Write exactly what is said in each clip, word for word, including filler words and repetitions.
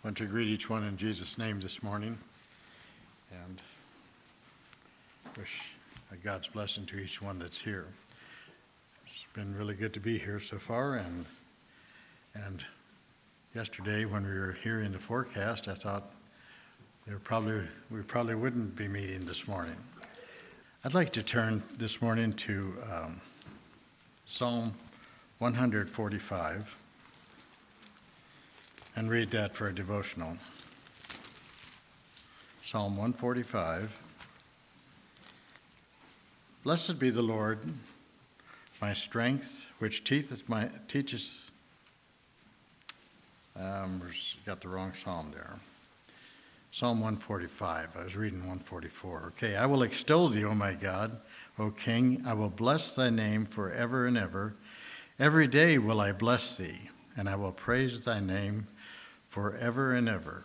want to greet each one in Jesus' name this morning and wish God's blessing to each one that's here. It's been really good to be here so far, and and yesterday when we were hearing the forecast, I thought there probably we probably wouldn't be meeting this morning. I'd like to turn this morning to um, Psalm one forty-five and read that for a devotional. Psalm one forty-five. Blessed be the Lord, my strength, which teacheth my teaches. Um, got the wrong psalm there. Psalm one forty-five. I was reading one forty-four. Okay, I will extol thee, O my God, O King. I will bless thy name forever and ever. Every day will I bless thee, and I will praise thy name forever and ever.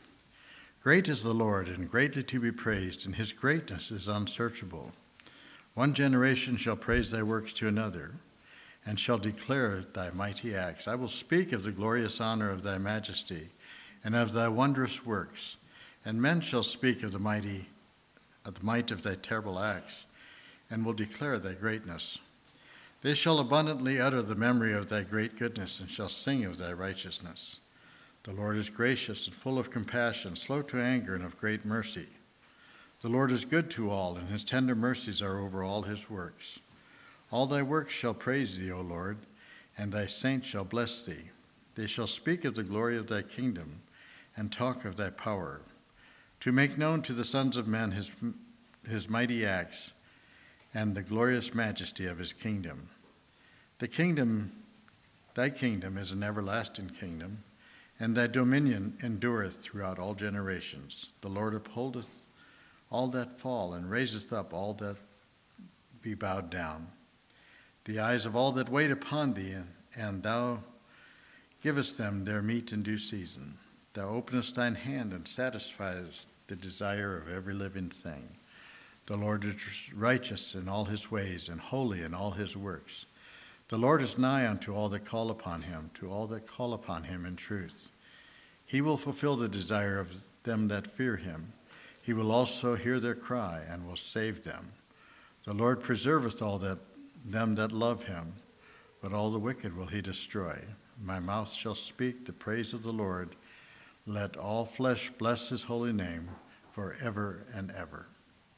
Great is the Lord, and greatly to be praised, and his greatness is unsearchable. One generation shall praise thy works to another, and shall declare thy mighty acts. I will speak of the glorious honor of thy majesty, and of thy wondrous works. And men shall speak of the mighty, of the might of thy terrible acts, and will declare thy greatness. They shall abundantly utter the memory of thy great goodness, and shall sing of thy righteousness. The Lord is gracious and full of compassion, slow to anger, and of great mercy. The Lord is good to all, and his tender mercies are over all his works. All thy works shall praise thee, O Lord, and thy saints shall bless thee. They shall speak of the glory of thy kingdom, and talk of thy power, to make known to the sons of men his, his mighty acts, and the glorious majesty of his kingdom. The kingdom, thy kingdom is an everlasting kingdom, and thy dominion endureth throughout all generations. The Lord upholdeth all that fall, and raiseth up all that be bowed down. The eyes of all that wait upon thee, and thou givest them their meat in due season. Thou openest thine hand, and satisfiest the desire of every living thing. The Lord is righteous in all his ways, and holy in all his works. The Lord is nigh unto all that call upon him, to all that call upon him in truth. He will fulfill the desire of them that fear him. He will also hear their cry, and will save them. The Lord preserveth all that them that love him, but all the wicked will he destroy. My mouth shall speak the praise of the Lord. Let all flesh bless his holy name forever and ever.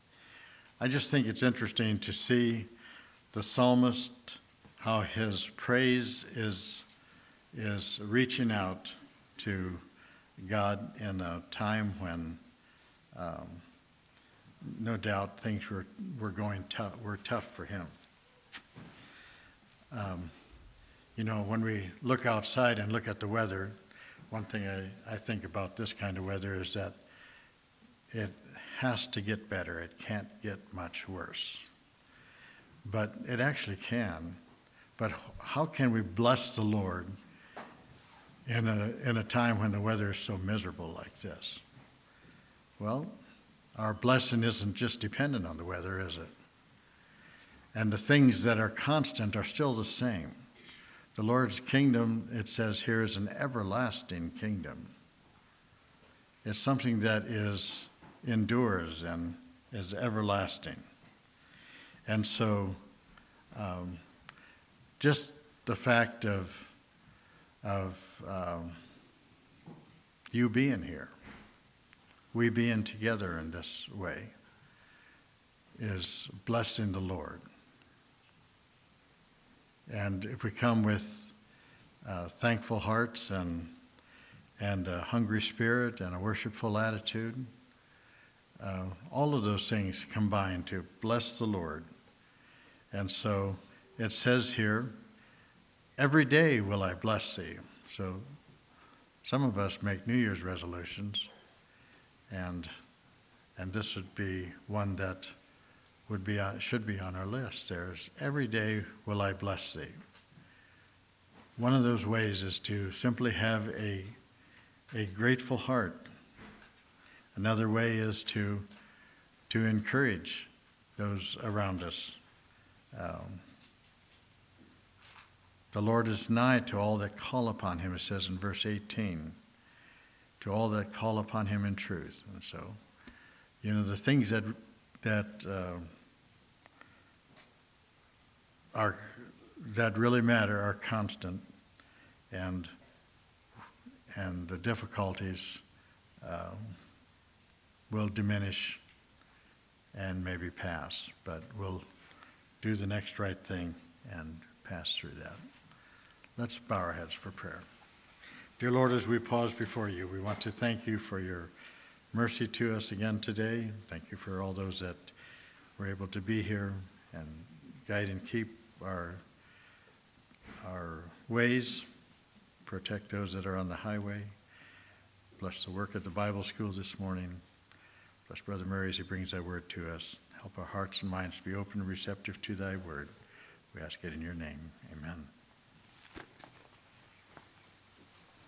I just think it's interesting to see the psalmist, how his praise is, is reaching out to God in a time when um, no doubt things were, were going tough, were tough for him. Um, you know, when we look outside and look at the weather, one thing I, I think about this kind of weather is that it has to get better. It can't get much worse. But it actually can. But how can we bless the Lord in a, in a time when the weather is so miserable like this? Well, our blessing isn't just dependent on the weather, is it? And the things that are constant are still the same. The Lord's kingdom, it says here, is an everlasting kingdom. It's something that is endures and is everlasting. And so um, just the fact of, of um, you being here, we being together in this way, is blessing the Lord. And if we come with uh, thankful hearts and and a hungry spirit and a worshipful attitude, uh, all of those things combine to bless the Lord. And so it says here, every day will I bless thee. So some of us make New Year's resolutions, and and this would be one that would be uh, should be on our list. There's every day will I bless thee. One of those ways is to simply have a a grateful heart. Another way is to to encourage those around us. Um, the Lord is nigh to all that call upon him, it says in verse eighteen. to all that call upon him in truth. And so, you know, the things that that uh, are that really matter are constant, and and the difficulties uh, will diminish and maybe pass, but we'll do the next right thing and pass through that. Let's bow our heads for prayer. Dear Lord, as we pause before you, we want to thank you for your mercy to us again today. Thank you for all those that were able to be here and guide and keep our, our ways, protect those that are on the highway. Bless the work at the Bible school this morning. Bless Brother Murray as he brings thy word to us. Help our hearts and minds to be open and receptive to thy word. We ask it in your name. Amen.